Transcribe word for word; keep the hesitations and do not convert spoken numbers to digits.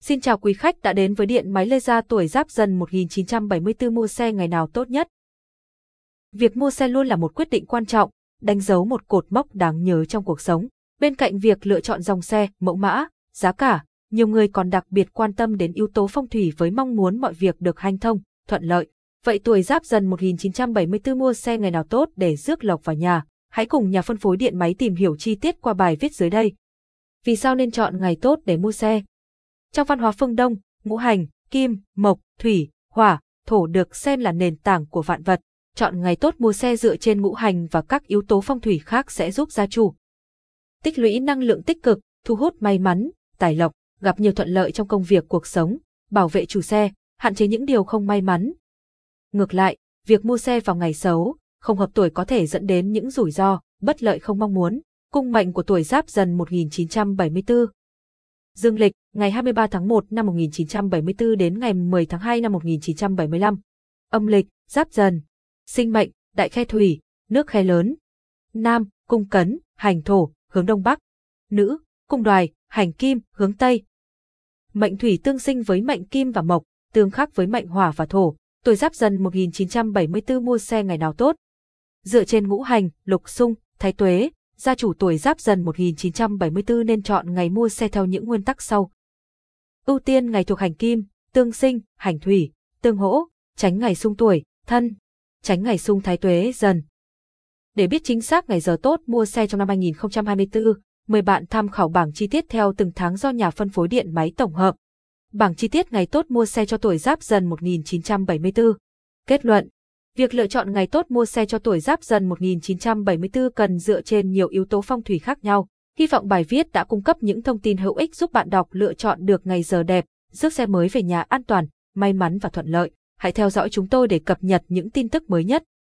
Xin chào quý khách đã đến với điện máy Lê Gia tuổi Giáp Dần một nghìn chín trăm bảy mươi tư. Mua xe ngày nào tốt nhất? Việc mua xe luôn là một quyết định quan trọng, đánh dấu một cột mốc đáng nhớ trong cuộc sống. Bên cạnh việc lựa chọn dòng xe, mẫu mã, giá cả, nhiều người còn đặc biệt quan tâm đến yếu tố phong thủy với mong muốn mọi việc được hanh thông, thuận lợi. Vậy tuổi Giáp Dần một nghìn chín trăm bảy mươi tư mua xe ngày nào tốt để rước lộc vào nhà? Hãy cùng nhà phân phối điện máy tìm hiểu chi tiết qua bài viết dưới đây. Vì sao nên chọn ngày tốt để mua xe? Trong văn hóa phương Đông, ngũ hành, kim, mộc, thủy, hỏa, thổ được xem là nền tảng của vạn vật. Chọn ngày tốt mua xe dựa trên ngũ hành và các yếu tố phong thủy khác sẽ giúp gia chủ tích lũy năng lượng tích cực, thu hút may mắn, tài lộc, gặp nhiều thuận lợi trong công việc cuộc sống, bảo vệ chủ xe, hạn chế những điều không may mắn. Ngược lại, việc mua xe vào ngày xấu, không hợp tuổi có thể dẫn đến những rủi ro, bất lợi không mong muốn. Cung mệnh của tuổi Giáp Dần một nghìn chín trăm bảy mươi tư. Dương lịch, ngày hai mươi ba tháng một năm một nghìn chín trăm bảy mươi tư đến ngày mười tháng hai năm một nghìn chín trăm bảy mươi lăm. Âm lịch, Giáp Dần. Sinh mệnh, đại khe thủy, nước khe lớn. Nam, cung cấn, hành thổ, hướng đông bắc. Nữ, cung đoài, hành kim, hướng tây. Mệnh thủy tương sinh với mệnh kim và mộc, tương khắc với mệnh hỏa và thổ. Tuổi Giáp Dần một nghìn chín trăm bảy mươi tư mua xe ngày nào tốt? Dựa trên ngũ hành, lục xung, thái tuế, gia chủ tuổi Giáp Dần một nghìn chín trăm bảy mươi tư nên chọn ngày mua xe theo những nguyên tắc sau. Ưu tiên ngày thuộc hành kim, tương sinh, hành thủy, tương hỗ, tránh ngày xung tuổi, thân, tránh ngày xung thái tuế dần. Để biết chính xác ngày giờ tốt mua xe trong năm hai nghìn không trăm hai mươi tư, mời bạn tham khảo bảng chi tiết theo từng tháng do nhà phân phối điện máy tổng hợp. Bảng chi tiết ngày tốt mua xe cho tuổi Giáp Dần một nghìn chín trăm bảy mươi tư. Kết luận: việc lựa chọn ngày tốt mua xe cho tuổi Giáp Dần một nghìn chín trăm bảy mươi tư cần dựa trên nhiều yếu tố phong thủy khác nhau. Hy vọng bài viết đã cung cấp những thông tin hữu ích giúp bạn đọc lựa chọn được ngày giờ đẹp, rước xe mới về nhà an toàn, may mắn và thuận lợi. Hãy theo dõi chúng tôi để cập nhật những tin tức mới nhất.